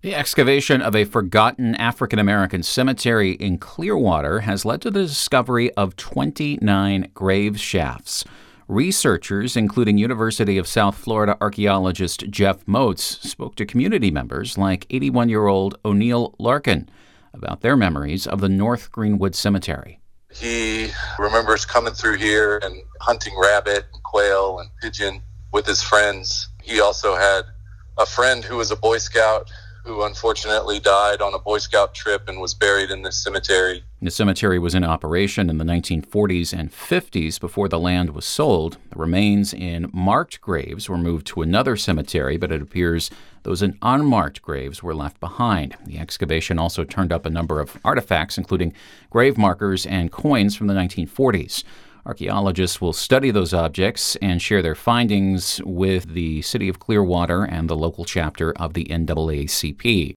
The excavation of a forgotten African American cemetery in Clearwater has led to the discovery of 29 grave shafts. Researchers, including University of South Florida archaeologist Jeff Moats, spoke to community members like 81-year-old O'Neill Larkin about their memories of the North Greenwood Cemetery. He remembers coming through here and hunting rabbit and quail and pigeon with his friends. He also had a friend who was a Boy Scout who unfortunately died on a Boy Scout trip and was buried in this cemetery. The cemetery was in operation in the 1940s and 50s before the land was sold. The remains in marked graves were moved to another cemetery, but it appears those in unmarked graves were left behind. The excavation also turned up a number of artifacts, including grave markers and coins from the 1940s. Archaeologists will study those objects and share their findings with the City of Clearwater and the local chapter of the NAACP.